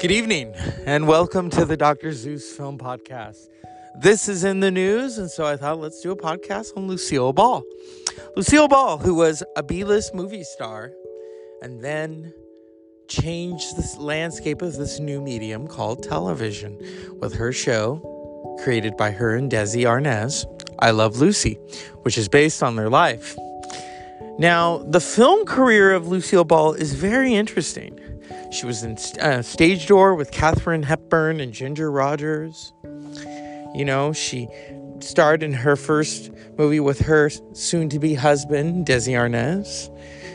Good evening, and welcome to the Dr. Zeus Film Podcast. This is in the news, and so I thought let's do a podcast on Lucille Ball. Lucille Ball, who was a B-list movie star, and then changed the landscape of this new medium called television with her show created by her and Desi Arnaz, I Love Lucy, which is based on their life. Now, the film career of Lucille Ball is very interesting. She was in Stage Door with Katharine Hepburn and Ginger Rogers. You know, she starred in her first movie with her soon-to-be husband, Desi Arnaz.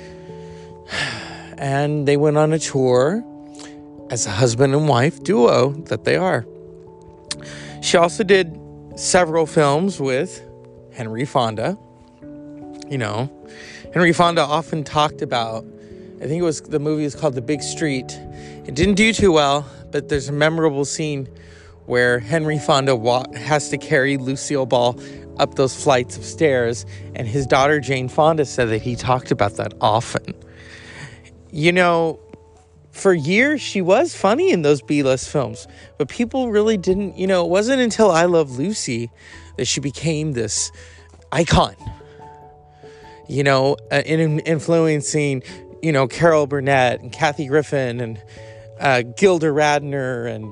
And they went on a tour as a husband and wife duo that they are. She also did several films with Henry Fonda. You know, Henry Fonda often talked about, I think the movie is called The Big Street. It didn't do too well, but there's a memorable scene where Henry Fonda has to carry Lucille Ball up those flights of stairs, and his daughter Jane Fonda said that he talked about that often. You know, for years she was funny in those B-list films, but people really didn't, it wasn't until I Love Lucy that she became this icon, influencing Carol Burnett and Kathy Griffin and Gilda Radner and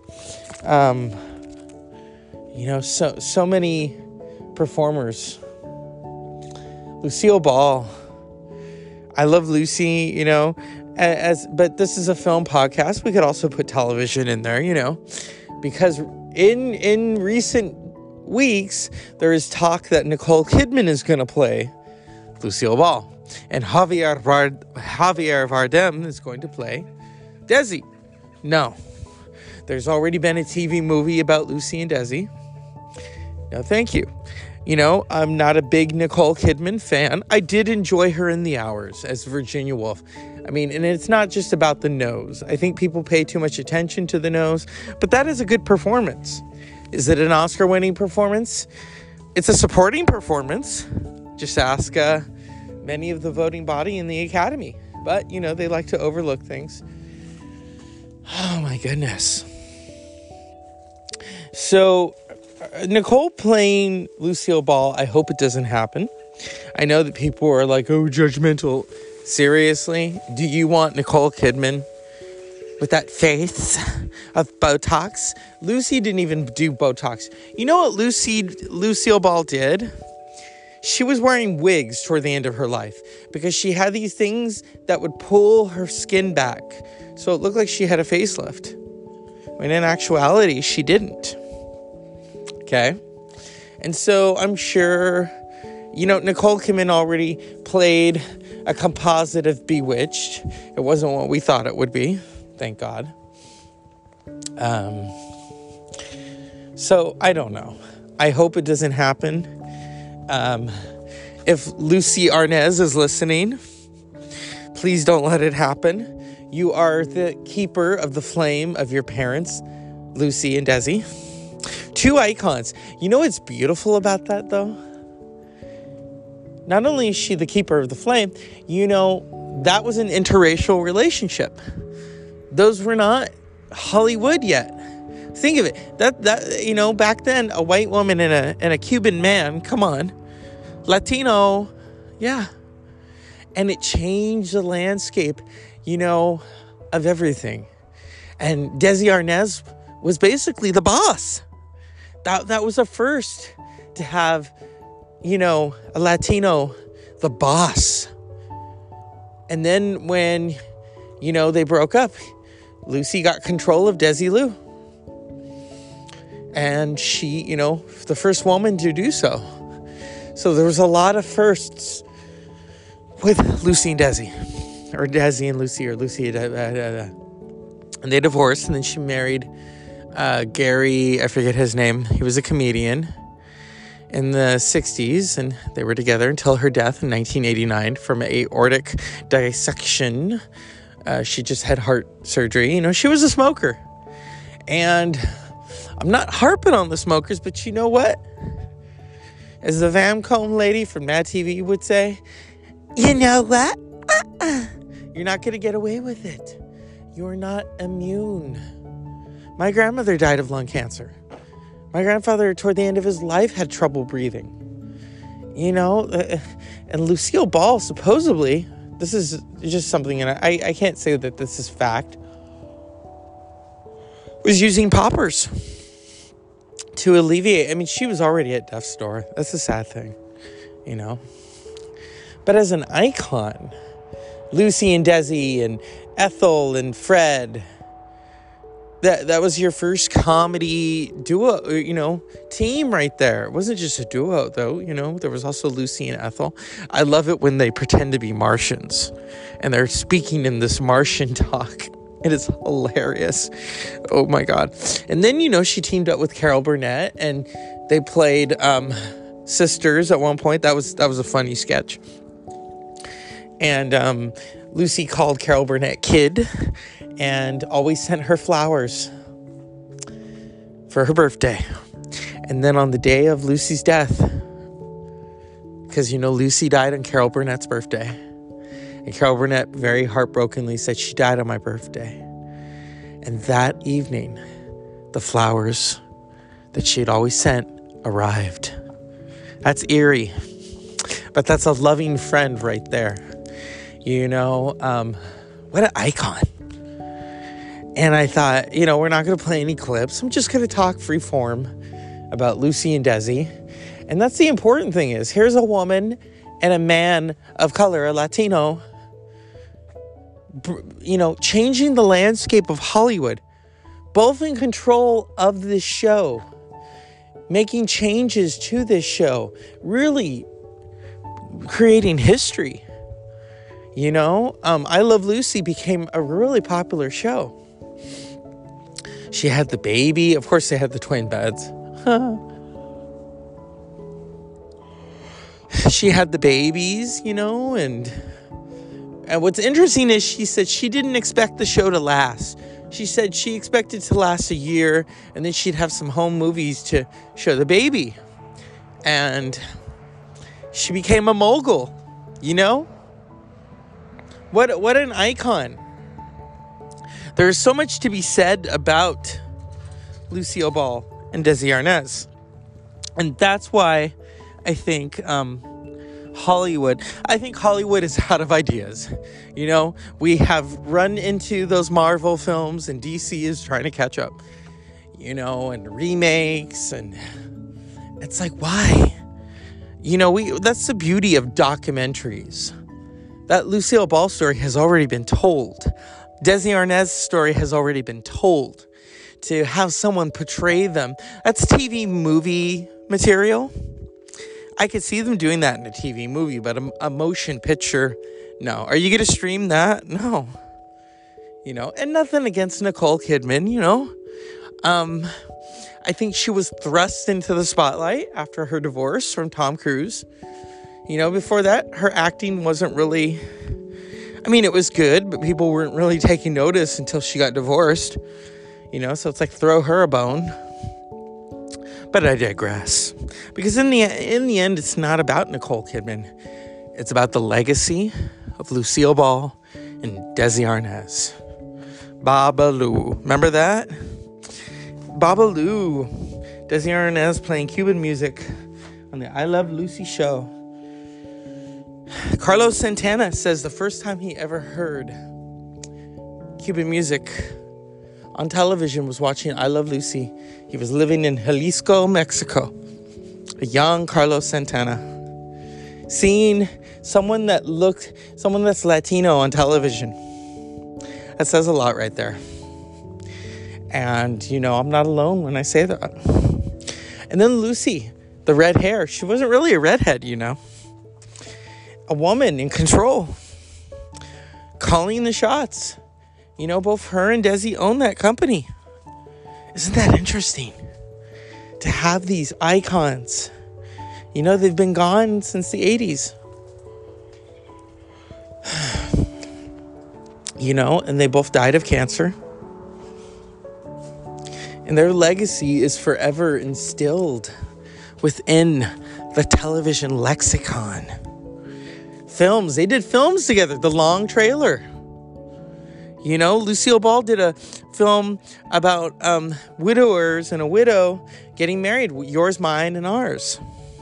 so many performers. Lucille Ball, I Love Lucy, but this is a film podcast. We could also put television in there, because in recent weeks there is talk that Nicole Kidman is going to play Lucille Ball. And Javier Bardem is going to play Desi. No. There's already been a TV movie about Lucy and Desi. No, thank you. I'm not a big Nicole Kidman fan. I did enjoy her in The Hours as Virginia Woolf. And it's not just about the nose. I think people pay too much attention to the nose, but that is a good performance. Is it an Oscar-winning performance? It's a supporting performance. Just ask many of the voting body in the Academy. But, they like to overlook things. Oh, my goodness. So, Nicole playing Lucille Ball, I hope it doesn't happen. I know that people are like, oh, judgmental. Seriously? Do you want Nicole Kidman with that face of Botox? Lucy didn't even do Botox. You know what Lucille Ball did? She was wearing wigs toward the end of her life because she had these things that would pull her skin back. So it looked like she had a facelift. When in actuality, she didn't. Okay? And so I'm sure, Nicole Kidman already played a composite of Bewitched. It wasn't what we thought it would be. Thank God. So I don't know. I hope it doesn't happen. If Lucy Arnaz is listening, please don't let it happen. You are the keeper of the flame of your parents, Lucy and Desi. Two icons. You know what's beautiful about that, though? Not only is she the keeper of the flame, that was an interracial relationship. Those were not Hollywood yet. Think of it. That back then, a white woman and a Cuban man, come on. Latino, yeah. And it changed the landscape, of everything. And Desi Arnaz was basically the boss. That was a first to have, a Latino, the boss. And then when, they broke up, Lucy got control of Desilu. And she, the first woman to do so. So there was a lot of firsts with Lucy and Desi. Or Desi and Lucy, or Lucy. And they divorced, and then she married Gary, I forget his name. He was a comedian in the 60s, and they were together until her death in 1989 from aortic dissection. She just had heart surgery. She was a smoker. And I'm not harping on the smokers, but you know what? As the Van Combe lady from Mad TV would say, you know what? You're not going to get away with it. you're not immune. My grandmother died of lung cancer. My grandfather, toward the end of his life, had trouble breathing. And Lucille Ball, supposedly, this is just something, and I can't say that this is fact, was using poppers to alleviate. I mean, she was already at death's door. That's a sad thing, But as an icon, Lucy and Desi and Ethel and Fred, that was your first comedy duo, team right there. It wasn't just a duo, though, There was also Lucy and Ethel. I love it when they pretend to be Martians and they're speaking in this Martian talk. It is hilarious. Oh, my God. And then, she teamed up with Carol Burnett and they played sisters at one point. That was a funny sketch. And Lucy called Carol Burnett Kid and always sent her flowers for her birthday. And then on the day of Lucy's death, because, Lucy died on Carol Burnett's birthday. And Carol Burnett very heartbrokenly said, she died on my birthday. And that evening, the flowers that she had always sent arrived. That's eerie. But that's a loving friend right there. What an icon. And I thought, we're not going to play any clips. I'm just going to talk free form about Lucy and Desi. And that's the important thing is, here's a woman and a man of color, a Latino, changing the landscape of Hollywood, both in control of this show, making changes to this show, really creating history. I Love Lucy became a really popular show. She had the baby. Of course, they had the twin beds. She had the babies, and what's interesting is she said she didn't expect the show to last. She said she expected to last a year, and then she'd have some home movies to show the baby. And she became a mogul, What an icon. There's so much to be said about Lucille Ball and Desi Arnaz. And that's why I think Hollywood is out of ideas. We have run into those Marvel films and DC is trying to catch up, and remakes. And it's like, why? That's the beauty of documentaries. That Lucille Ball story has already been told. Desi Arnaz's story has already been told. To have someone portray them, that's TV movie material. I could see them doing that in a TV movie, but a motion picture, no. Are you going to stream that? No. And nothing against Nicole Kidman, I think she was thrust into the spotlight after her divorce from Tom Cruise. Before that, her acting wasn't really, it was good, but people weren't really taking notice until she got divorced. So it's like, throw her a bone. But I digress. Because in the end, it's not about Nicole Kidman. It's about the legacy of Lucille Ball and Desi Arnaz. Babalu. Remember that? Babalu. Desi Arnaz playing Cuban music on the I Love Lucy show. Carlos Santana says the first time he ever heard Cuban music on television was watching I Love Lucy. He was living in Jalisco, Mexico. A young Carlos Santana. Seeing someone that's Latino on television. That says a lot right there. And, I'm not alone when I say that. And then Lucy, the red hair. She wasn't really a redhead, A woman in control. Calling the shots. Both her and Desi own that company. Isn't that interesting? To have these icons. They've been gone since the 80s. And they both died of cancer. And their legacy is forever instilled within the television lexicon. Films. They did films together. The Long Trailer. You know, Lucille Ball did a film about widowers and a widow getting married, Yours, Mine, and Ours.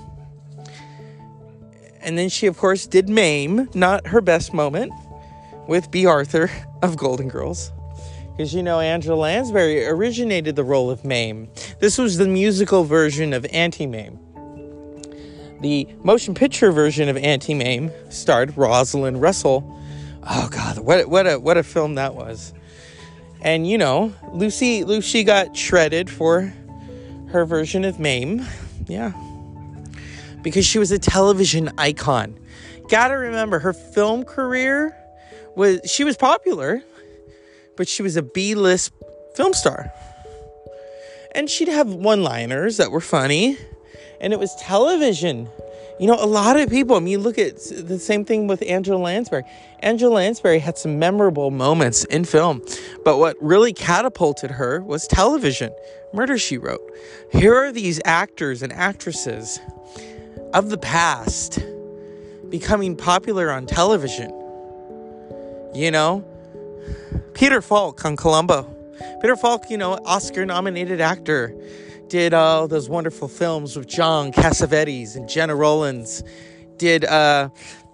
And then she, of course, did Mame, not her best moment, with Bea Arthur of Golden Girls. Because, you know, Angela Lansbury originated the role of Mame. This was the musical version of Auntie Mame. The motion picture version of Auntie Mame starred Rosalind Russell. Oh, God, what a film that was. And, you know, Lucy got shredded for her version of Mame. Yeah. Because she was a television icon. Gotta remember, her film career she was popular, but she was a B-list film star. And she'd have one-liners that were funny. And it was television. You know, a lot of people, I mean, look at the same thing with Angela Lansbury. Angela Lansbury had some memorable moments in film, but what really catapulted her was television. Murder, She Wrote. Here are these actors and actresses of the past becoming popular on television. You know, Peter Falk on Columbo. Peter Falk, you know, Oscar-nominated actor. Did all those wonderful films with John Cassavetes and Gena Rowlands. Did, a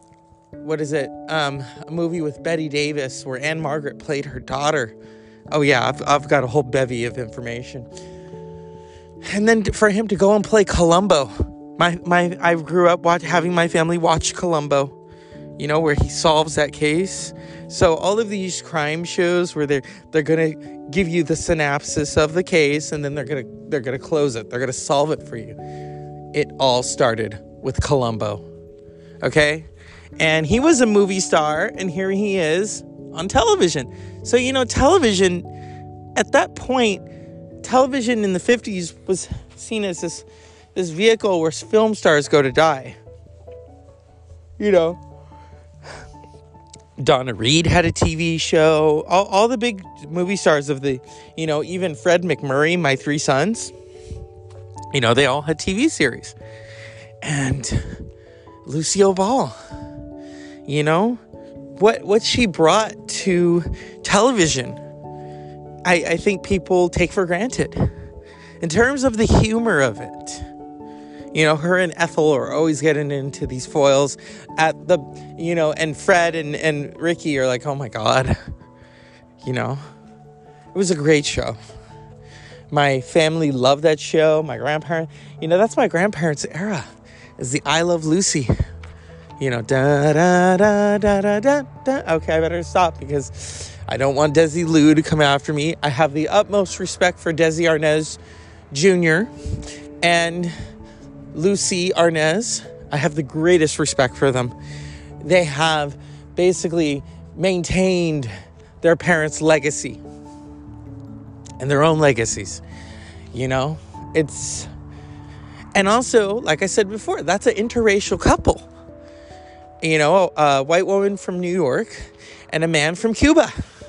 movie with Bette Davis where Anne Margaret played her daughter. Oh, yeah, I've got a whole bevy of information. And then for him to go and play Columbo. I grew up having my family watch Columbo, you know, where he solves that case. So all of these crime shows where they're going to give you the synopsis of the case, and then they're going to close it. They're going to solve it for you. It all started with Columbo. Okay? And he was a movie star, and here he is on television. So, you know, television, at that point, television in the 50s was seen as this vehicle where film stars go to die. You know, Donna Reed had a TV show. All the big movie stars of the, you know, even Fred MacMurray, My Three Sons, you know, they all had TV series. And Lucille Ball, you know, what she brought to television, I think people take for granted. In terms of the humor of it, you know, her and Ethel are always getting into these foils at the, you know, and Fred and Ricky are like, oh my God, you know, it was a great show. My family loved that show. My grandparents, you know, that's my grandparents' era, is the I Love Lucy, you know, da da da da da da da. Okay, I better stop because I don't want Desi Lou to come after me. I have the utmost respect for Desi Arnaz Jr. and Lucy Arnaz. I have the greatest respect for them. They have basically maintained their parents' legacy and their own legacies. You know, and also, like I said before, that's an interracial couple. You know, a white woman from New York and a man from Cuba.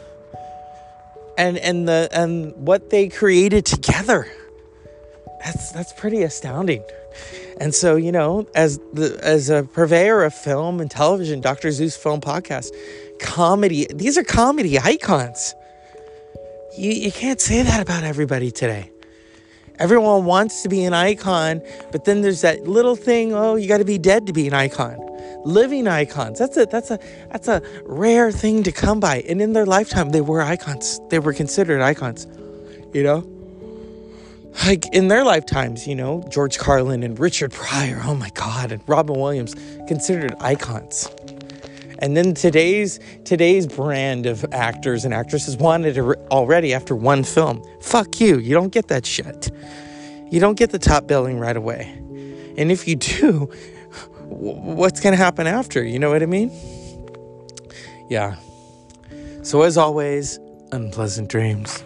And what they created together. That's pretty astounding. And so, you know, as a purveyor of film and television, Dr. Zeus Film Podcast, comedy, these are comedy icons. You can't say that about everybody today. Everyone wants to be an icon, but then there's that little thing, oh, you got to be dead to be an icon. Living icons, that's a rare thing to come by. And in their lifetime, they were icons. They were considered icons, you know? Like in their lifetimes, you know, George Carlin and Richard Pryor, oh my God, and Robin Williams, considered icons. And then today's brand of actors and actresses wanted it already after one film. Fuck you. You don't get that shit. You don't get the top billing right away. And if you do, what's going to happen after? You know what I mean? Yeah. So as always, unpleasant dreams.